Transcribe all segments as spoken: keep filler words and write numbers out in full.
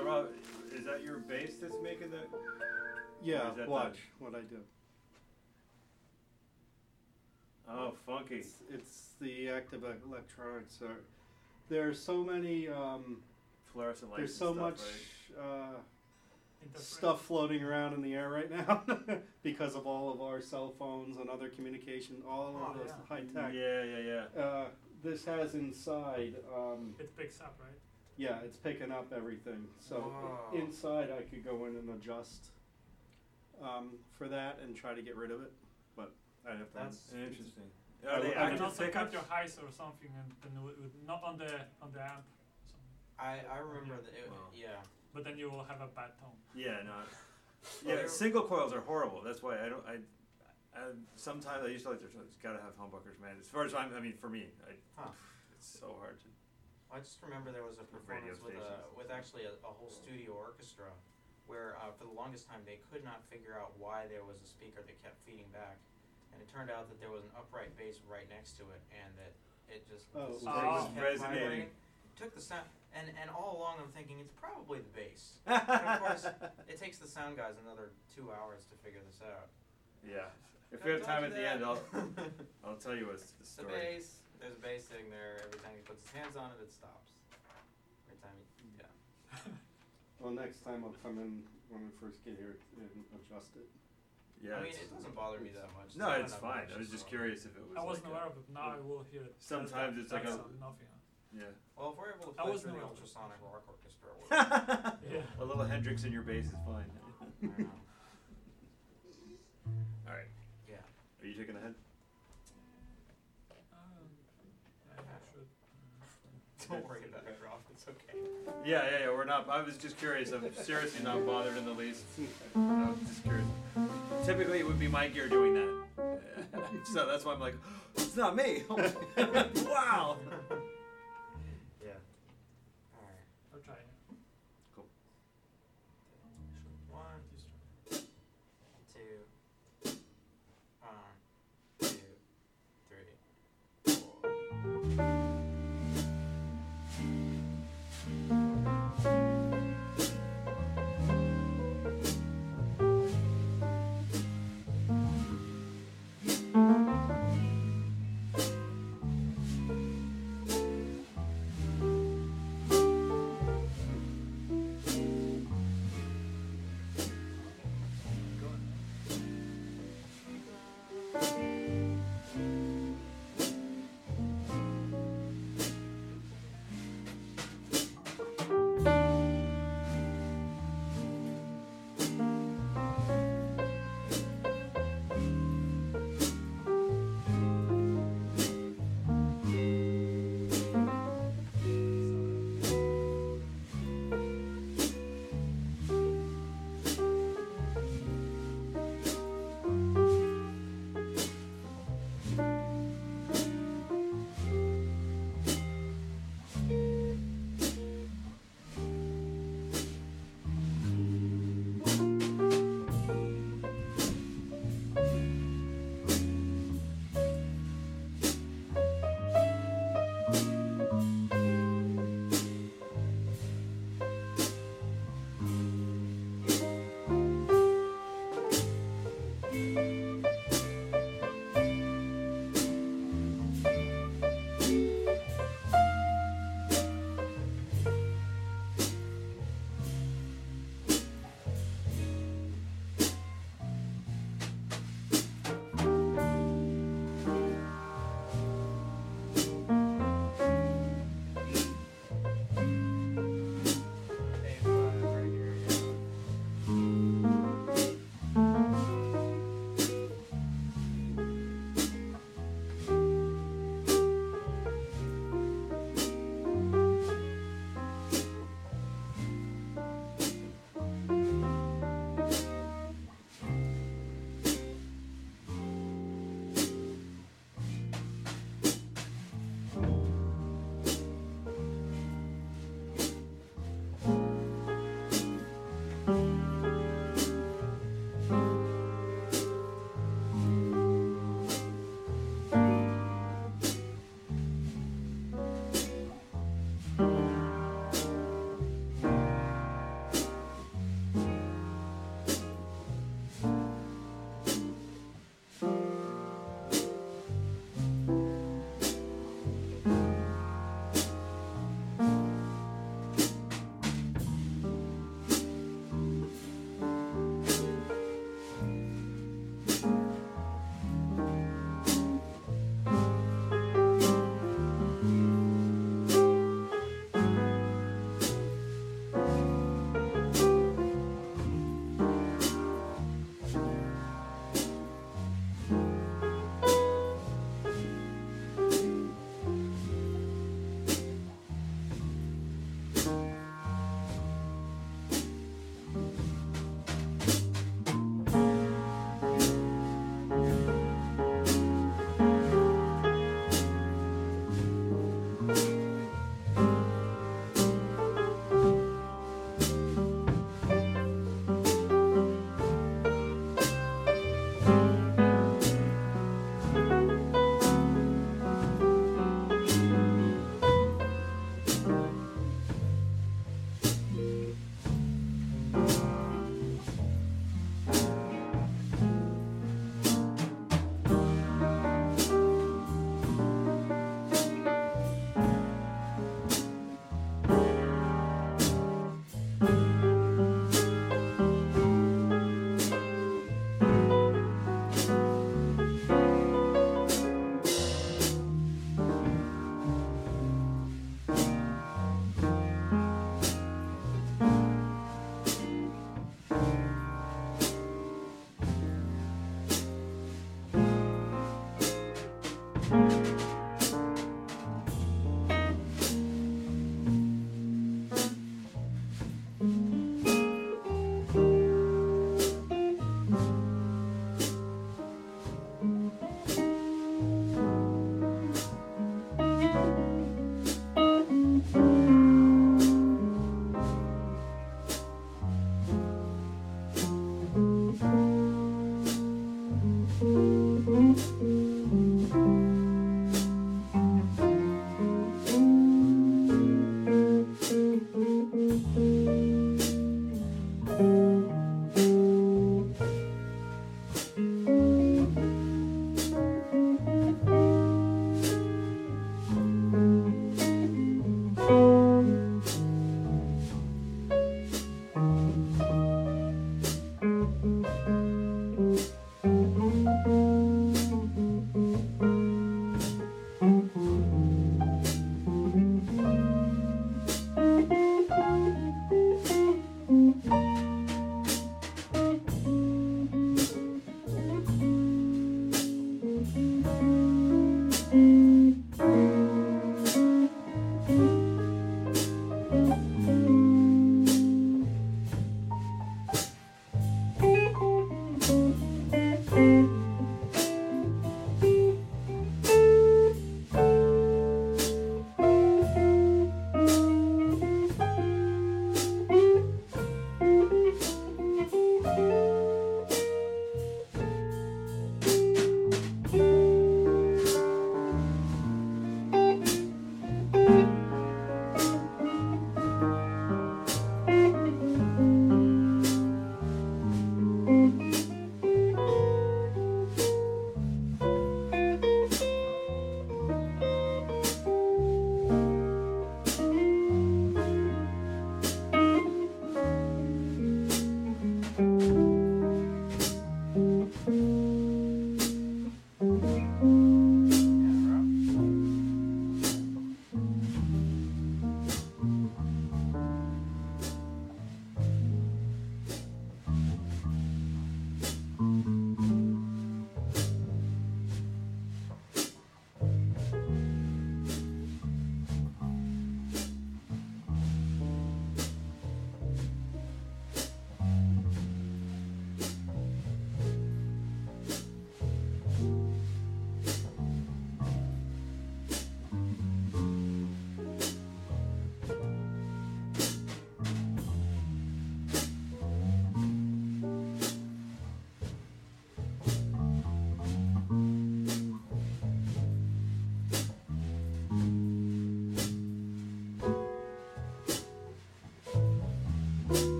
Now, Rob, is that your bass that's making the? Yeah, that watch the... what I do. Oh, funky! It's, it's the active electronics. Are, there are so many. Um, Fluorescent lights. There's so and stuff, much. Right? Uh, stuff floating around in the air right now because of all of our cell phones and other communication, all Oh, of this yeah. high tech. Yeah, yeah, yeah. Uh, this has inside. Um, It picks up, right? yeah, it's picking up everything. So Wow. inside, I could go in and adjust um, for that and try to get rid of it, but I have to. That's Interesting. I- Are they I You active can also cut pickups? your highs or something, and then with, with, not on the on the amp. Something. I, I remember that. It, Wow. Yeah. But then you will have a bad tone. Yeah, no. Well, Yeah, they're- single coils are horrible. That's why I don't. I, I sometimes I used to like their. It's got to have humbuckers, man. As far as I'm, I mean, for me, I, Huh. it's so hard to. I just remember there was a Radio performance with a, stations. with actually a, a whole studio orchestra, where uh, for the longest time they could not figure out why there was a speaker that kept feeding back, and it turned out that there was an upright bass right next to it, and that it just Oh, the it was strings kept resonating. vibrating. Took the sound, and and all along I'm thinking it's probably the bass. And of course, it takes the sound guys another two hours to figure this out. Yeah. If I we have time told at you the end, that. I'll I'll tell you what's the The story. bass. There's a bass sitting there. Every time he puts his hands on it, it stops. Every time he, yeah. Well, next time I'll come in when we first get here and adjust it. Yeah. I mean, it's- it doesn't bother me that much. no, not it's enough fine. noise, I was just so- curious if it was. I wasn't like aware a, of it. Now I will hear it. Sometimes That's it's like that's a- nothing. Huh? Yeah. Well, if we're able to I play wasn't through the aware of it. ultrasonic rock orchestra, we're Yeah. A little Hendrix in your bass is fine. I don't know. All right. Yeah. Are you taking the head? Um, yeah, I should. Don't worry about it, Rob. It's okay. Yeah, yeah, yeah. We're not. I was just curious. I'm seriously not bothered in the least. I was just curious. Typically, it would be my gear doing that. So that's why I'm like, it's not me. Wow. Yeah. All right. I'll try it. Cool. One, Just two, one, two, three, four.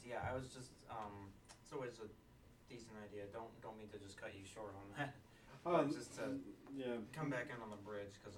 anyways, yeah, I was just um, it's always a decent idea. Don't don't mean to just cut you short on that. Um, Just to yeah. come back in on the bridge because